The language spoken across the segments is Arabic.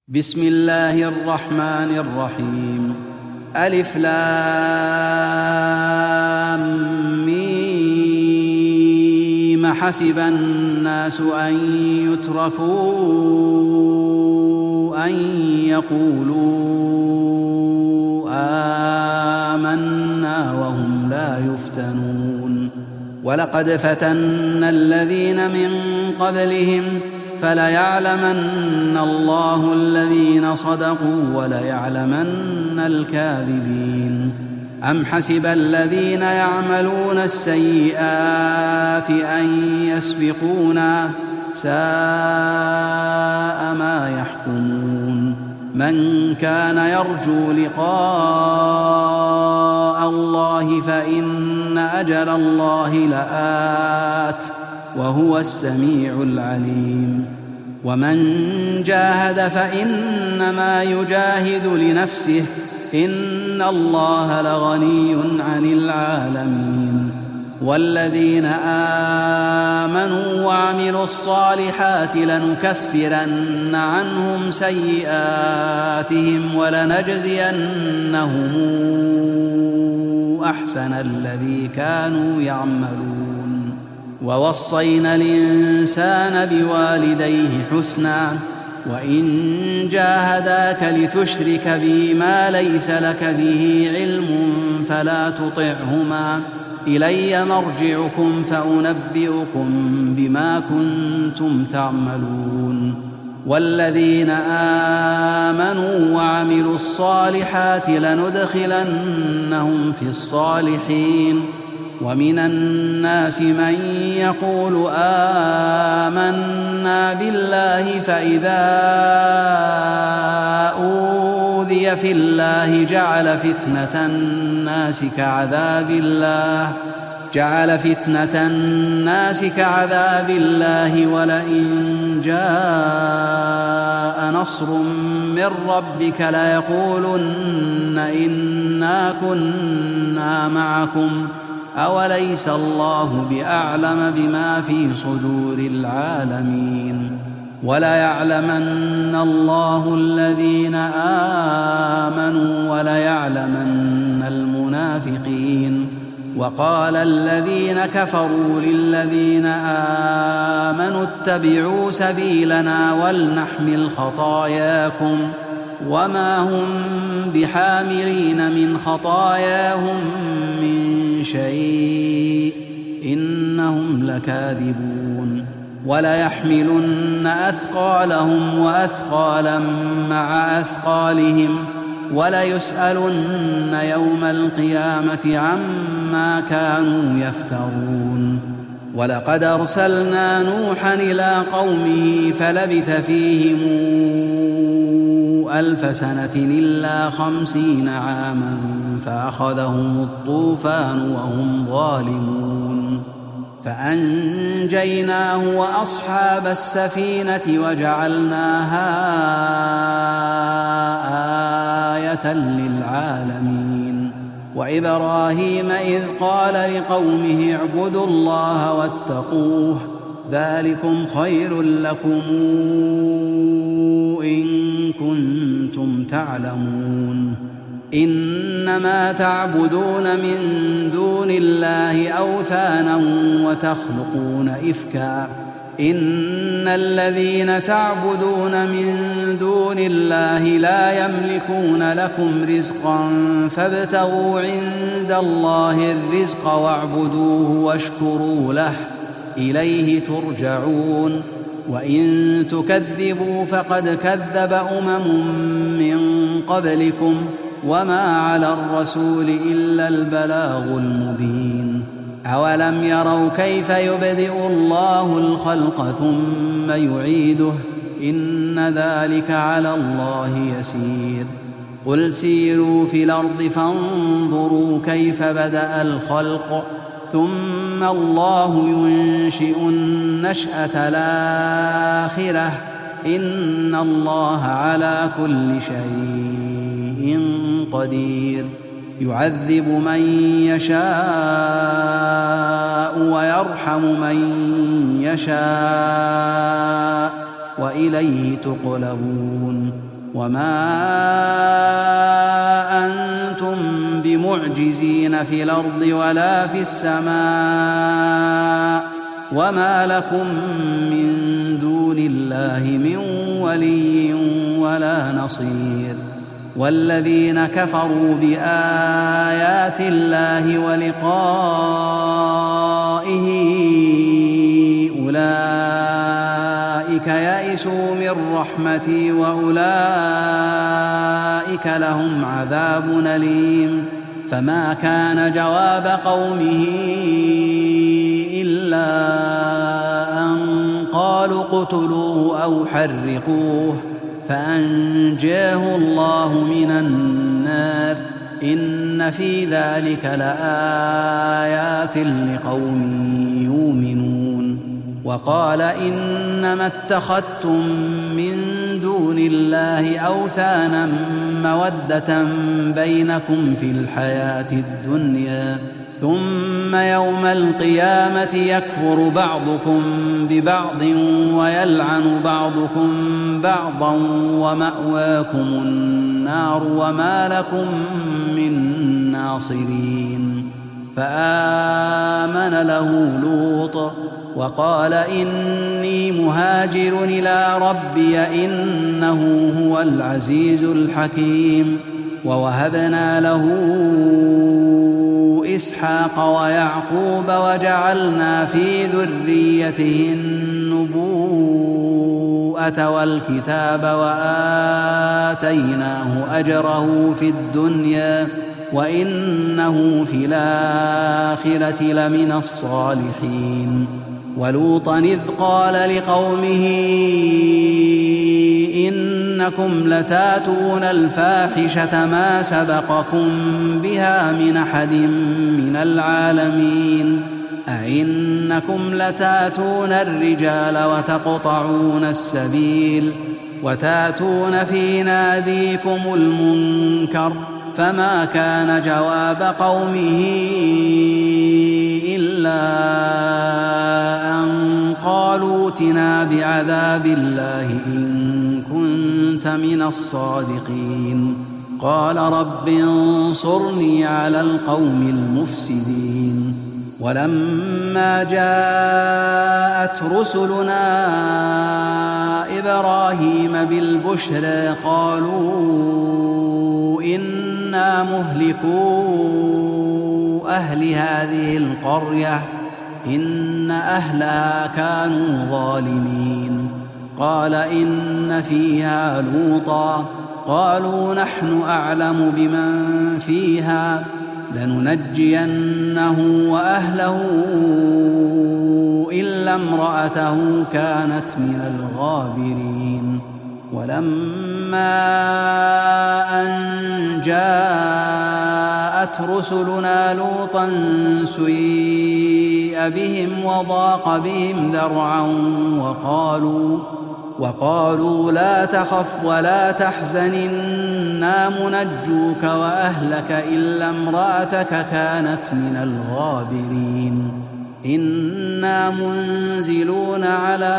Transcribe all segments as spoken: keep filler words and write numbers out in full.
بسم الله الرحمن الرحيم. ألف لام ميم. حسب الناس أن يتركوا أن يقولوا آمنا وهم لا يفتنون. ولقد فتنا الذين من قبلهم فليعلمن الله الذين صدقوا وليعلمن الكاذبين. أم حسب الذين يعملون السيئات أن يسبقونا ساء ما يحكمون. من كان يرجو لقاء الله فإن أجل الله لآت وهو السميع العليم. ومن جاهد فإنما يجاهد لنفسه إن الله لغني عن العالمين. والذين آمنوا وعملوا الصالحات لنكفرن عنهم سيئاتهم ولنجزينهم أحسن الذي كانوا يعملون. ووصينا الإنسان بوالديه حسنا وإن جاهداك لتشرك بي ما ليس لك به علم فلا تطعهما إلي مرجعكم فأنبئكم بما كنتم تعملون. والذين آمنوا وعملوا الصالحات لندخلنهم في الصالحين. ومن الناس من يقول آمنا بالله فإذا أوذي في الله جعل فتنة الناس كعذاب الله جعل فتنة الناس كعذاب الله ولئن جاء نصر من ربك ليقولن إنا كنا معكم أوليس الله بأعلم بما في صدور العالمين. وليعلمن الله الذين آمنوا وليعلمن المنافقين. وقال الذين كفروا للذين آمنوا اتبعوا سبيلنا ولنحمل خطاياكم وما هم بحاملين من خطاياهم من شيء إنهم لكاذبون. وليحملن أثقالهم وأثقالا مع أثقالهم وليسألن يوم القيامة عما كانوا يفترون. ولقد أرسلنا نوحا إلى قومه فلبث فيهم ألف سنة إلا خمسين عاما فأخذهم الطوفان وهم ظالمون. فأنجيناه وأصحاب السفينة وجعلناها آية للعالمين. وإبراهيم إذ قال لقومه اعبدوا الله واتقوه ذلكم خير لكم إن كنتم تعلمون. إنما تعبدون من دون الله أوثانا وتخلقون إفكا إن الذين تعبدون من دون الله لا يملكون لكم رزقا فابتغوا عند الله الرزق واعبدوه واشكروا له إليه ترجعون. وإن تكذبوا فقد كذب أمم من قبلكم وما على الرسول إلا البلاغ المبين. أولم يروا كيف يبدئ الله الخلق ثم يعيده إن ذلك على الله يسير. قل سيروا في الأرض فانظروا كيف بدأ الخلق ثم الله ينشئ النشأة الآخرة إن الله على كل شيء قدير. يعذب من يشاء ويرحم من يشاء وإليه تقلبون وما أنتم بمعجزين في الأرض ولا في السماء وما لكم من دون الله من ولي ولا نصير والذين كفروا بآيات الله ولقائه أولئك يئسوا من رحمتي وأولئك لهم عذاب أليم فما كان جواب قومه إلا أن قالوا اقتلوه أو حرقوه فأنجاه الله من النار إن في ذلك لآيات لقوم يؤمنون وقال إنما اتخذتم من دون الله أوثانا مودة بينكم في الحياة الدنيا ثم يوم القيامة يكفر بعضكم ببعض ويلعن بعضكم بعضا ومأواكم النار وما لكم من ناصرين فآمن له لوط وقال إني مهاجر إلى ربي إنه هو العزيز الحكيم ووهبنا له إسحاق ويعقوب وجعلنا في ذريته النبوءة والكتاب وآتيناه أجره في الدنيا وإنه في الآخرة لمن الصالحين ولوطا إذ قال لقومه إنكم لتاتون الفاحشة ما سبقكم بها من أحد من العالمين أئنكم لتاتون الرجال وتقطعون السبيل وتاتون في ناديكم المنكر فما كان جواب قومه إلا أن قالوا ائتنا بعذاب الله إن كنت من الصادقين قال رب انصرني على القوم المفسدين ولما جاءت رسلنا إبراهيم بالبشرى قالوا إنا مهلكو أهل هذه القرية إن أهلها كانوا ظالمين قال إن فيها لوطا قالوا نحن أعلم بمن فيها لننجينه وأهله إلا امرأته كانت من الغابرين ولما أن جاءت رسلنا لوطا سيء بهم وضاق بهم ذرعا وقالوا وقالوا لا تخف ولا تحزن إنا منجوك وأهلك إلا امرأتك كانت من الغابرين إنا منزلون على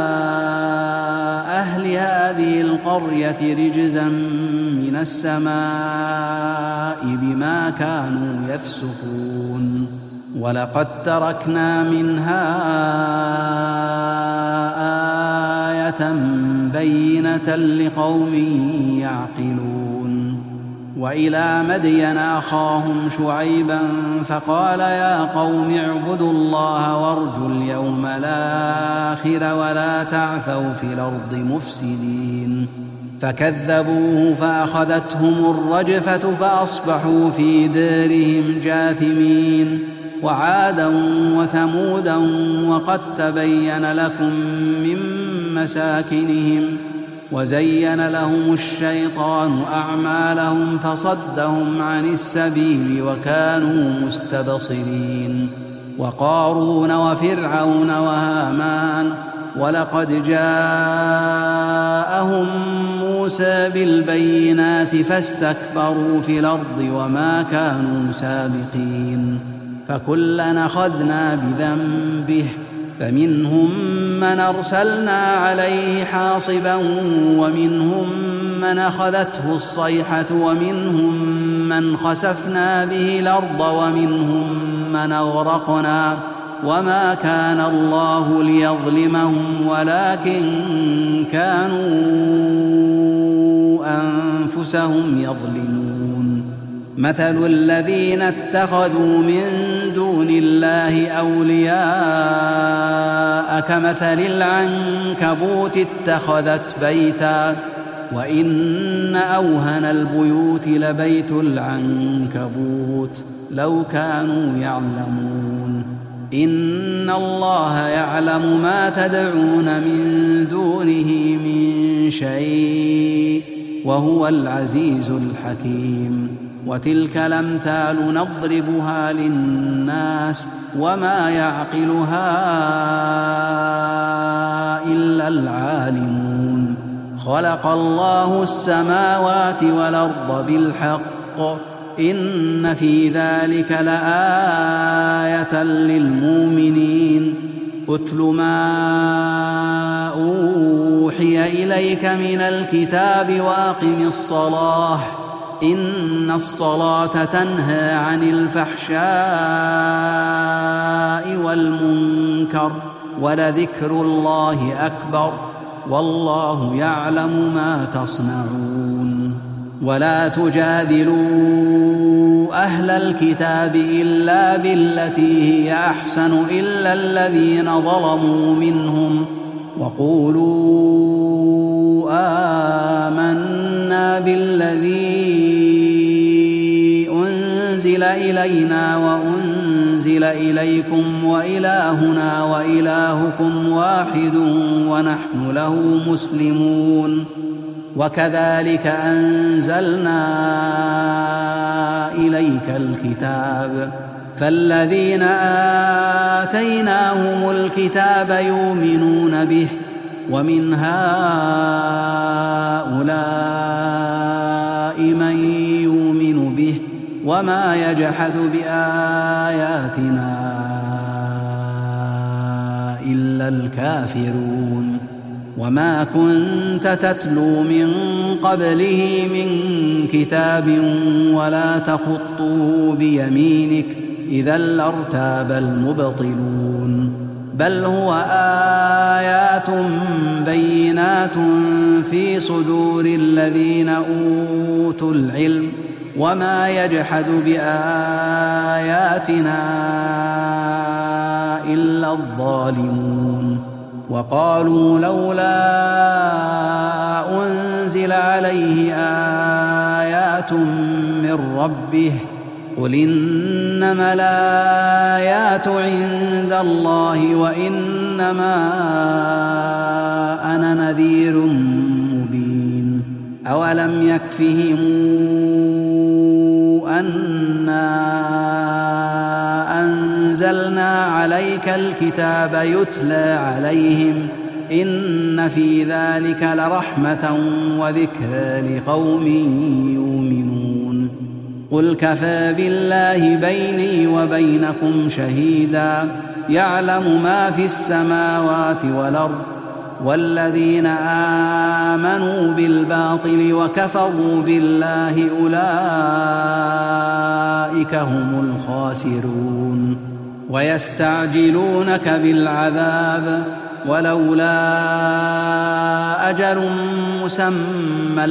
أهل هذه القرية رجزا من السماء بما كانوا يفسقون ولقد تركنا منها آية بينة لقوم يعقلون وإلى مدين أخاهم شعيبا فقال يا قوم اعبدوا الله وارجوا اليوم الآخر ولا تعثوا في الأرض مفسدين فكذبوه فأخذتهم الرجفة فأصبحوا في دارهم جاثمين وعادا وثمودا وقد تبين لكم من مساكنهم وزين لهم الشيطان أعمالهم فصدهم عن السبيل وكانوا مستبصرين وقارون وفرعون وهامان ولقد جاءهم موسى بالبينات فاستكبروا في الأرض وما كانوا سابقين فكلا أخذنا بذنبه فمنهم من أرسلنا عليه حاصبا ومنهم من أخذته الصيحة ومنهم من خسفنا به الأرض ومنهم من أغرقنا وما كان الله ليظلمهم ولكن كانوا أنفسهم يظلمون. مثل الذين اتخذوا من دون الله أولياء كمثل العنكبوت اتخذت بيتا وإن أوهن البيوت لبيت العنكبوت لو كانوا يعلمون. إن الله يعلم ما تدعون من دونه من شيء وهو العزيز الحكيم. وتلك الأمثال نضربها للناس وما يعقلها إلا العالمون. خلق الله السماوات والأرض بالحق إن في ذلك لآية للمؤمنين. أتل ما أوحي إليك من الكتاب وأقم الصلاة إن الصلاة تنهى عن الفحشاء والمنكر ولذكر الله أكبر والله يعلم ما تصنعون. ولا تجادلوا أهل الكتاب إلا بالتي هي أحسن إلا الذين ظلموا منهم وقولوا آمنا بالذي أنزل إلينا وأنزل إليكم وإلهنا وإلهكم واحد ونحن له مسلمون. وكذلك أنزلنا إليك الكتاب فالذين آتيناهم الكتاب يؤمنون به ومن هؤلاء من يؤمن به وما يجحد بآياتنا إلا الكافرون. وما كنت تتلو من قبله من كتاب ولا تخطه بيمينك إذا لارتاب المبطلون. بل هو آيات بينات في صدور الذين أوتوا العلم وما يجحد بآياتنا إلا الظالمون. وقالوا لولا أنزل عليه آيات من ربه قل إنما الآيات عند الله وإنما أنا نذير مبين. أولم يكفهم أنا أنزلنا عليك الكتاب يتلى عليهم إن في ذلك لرحمة وذكرى لقوم يؤمنون. قل كفى بالله بيني وبينكم شهيدا يعلم ما في السماوات والأرض والذين آمنوا بالباطل وكفروا بالله أولئك هم الخاسرون. ويستعجلونك بالعذاب ولولا أجل مسمى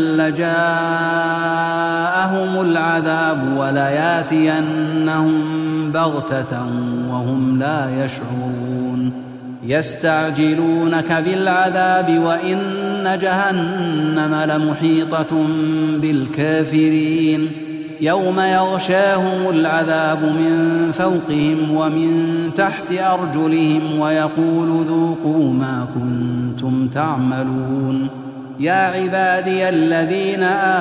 لجاءهم العذاب ولياتينهم بغتة وهم لا يشعرون. يستعجلونك بالعذاب وإن جهنم لمحيطة بالكافرين يوم يغشاهم العذاب من فوقهم ومن تحت أرجلهم ويقول ذوقوا ما كنتم تعملون. يا عبادي الذين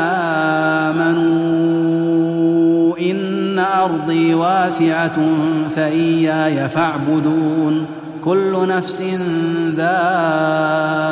آمنوا إن أرضي واسعة فإياي فاعبدون. كل نفس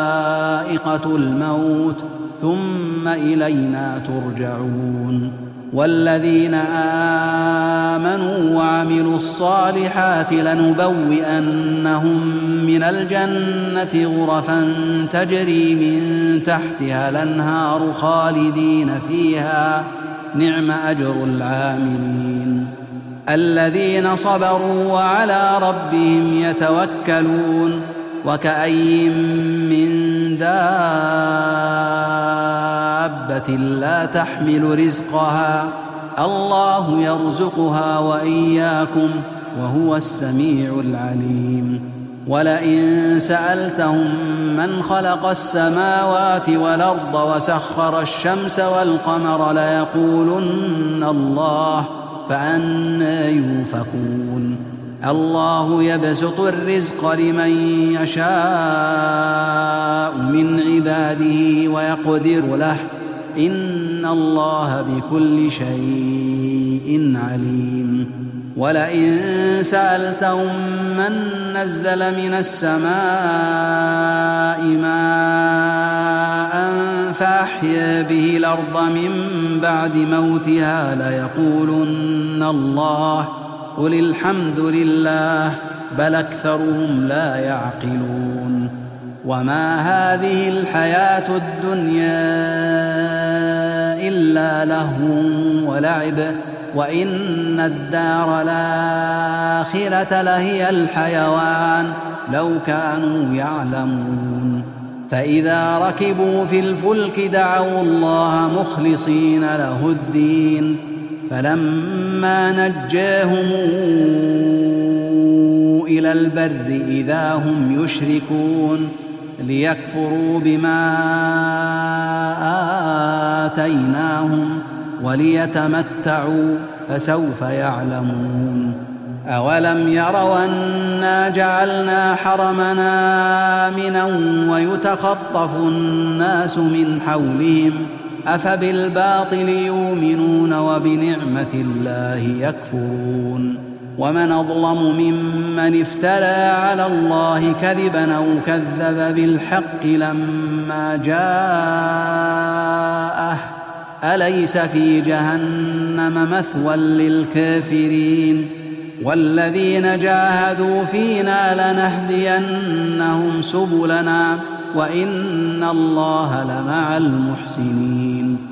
ذائقة الموت ثم إلينا ترجعون. والذين آمنوا وعملوا الصالحات لنبوئنهم من الجنة غرفا تجري من تحتها الأنهار خالدين فيها نعم أجر العاملين الذين صبروا وعلى ربهم يتوكلون وكأي من دابة لا تحمل رزقها الله يرزقها وإياكم وهو السميع العليم ولئن سألتهم من خلق السماوات والأرض وسخر الشمس والقمر ليقولن الله فأنى يؤفكون الله يبسط الرزق لمن يشاء من عباده ويقدر له إن الله بكل شيء عليم ولئن سألتهم من نزل من السماء ماء فأحيا به الأرض من بعد موتها ليقولن الله قل الحمد لله بل أكثرهم لا يعقلون وما هذه الحياة الدنيا إلا لهو ولعب وإن الدار الآخرة لهي الحيوان لو كانوا يعلمون فإذا ركبوا في الفلك دعوا الله مخلصين له الدين فلما نجاهم إلى البر إذا هم يشركون ليكفروا بما آتيناهم وليتمتعوا فسوف يعلمون أولم يروا أنا جعلنا حرمنا آمنا ويتخطف الناس من حولهم أفبالباطل يؤمنون وبنعمة الله يكفرون ومن أظلم ممن افترى على الله كذبا أو كذب بالحق لما جاءه أليس في جهنم مثوى للكافرين والذين جاهدوا فينا لنهدينهم سبلنا وإن الله لمع المحسنين